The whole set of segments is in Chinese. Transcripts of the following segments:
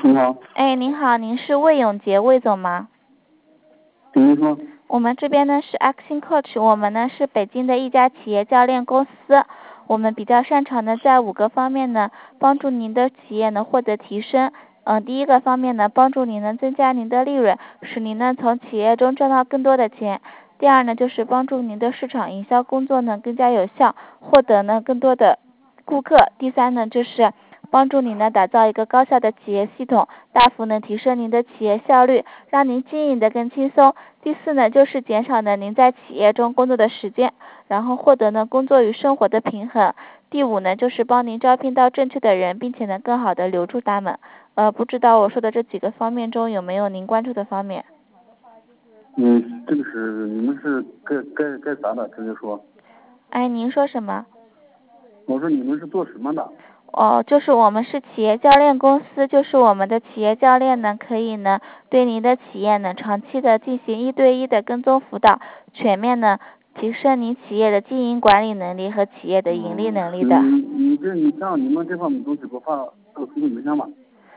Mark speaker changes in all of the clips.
Speaker 1: 你好。
Speaker 2: 哎，您好，您是魏永杰魏总吗？
Speaker 1: 您说。
Speaker 2: 我们这边呢是 Action Coach， 我们呢是北京的一家企业教练公司，我们比较擅长呢在5个方面呢帮助您的企业呢获得提升。第一个方面呢，帮助您呢增加您的利润，使您呢从企业中赚到更多的钱。第二呢，就是帮助您的市场营销工作呢更加有效，获得呢更多的顾客。第三呢，就是帮助您呢打造一个高效的企业系统，大幅呢提升您的企业效率，让您经营的更轻松。第四呢，就是减少呢您在企业中工作的时间，然后获得呢工作与生活的平衡。第五呢，就是帮您招聘到正确的人，并且呢更好的留住他们。不知道我说的这几个方面中有没有您关注的方面？
Speaker 1: 这个是你们是该啥的直接说。
Speaker 2: 哎，您说什么？
Speaker 1: 我说你们是做什么的？
Speaker 2: 就是我们是企业教练公司，就是我们的企业教练呢，可以呢对您的企业呢长期的进行1对1的跟踪辅导，全面呢提升您企业的经营管理能力和企业的盈利能力的。
Speaker 1: 你像你们这方面东西给我发到QQ邮箱吧。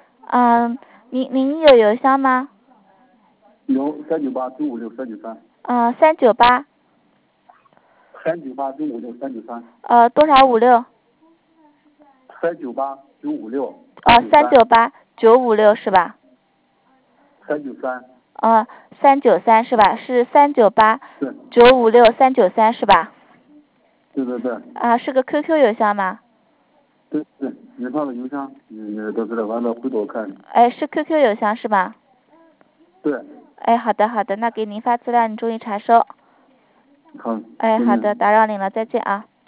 Speaker 2: 您有邮箱吗？
Speaker 1: 有398-956-393。
Speaker 2: 398。
Speaker 1: 398-956-393。
Speaker 2: 多少56
Speaker 1: 398-956。
Speaker 2: 398-956是吧
Speaker 1: 393。
Speaker 2: 393是吧？是398-956-393是吧？
Speaker 1: 对对对。
Speaker 2: 是个 QQ 邮箱吗？
Speaker 1: 对，你发的邮箱，你都知道，完了回头看。
Speaker 2: 是 QQ 邮箱是吧？
Speaker 1: 对。
Speaker 2: 好的，那给您发资料，你注意查收。
Speaker 1: 好。
Speaker 2: 好的，打扰您了，再见啊。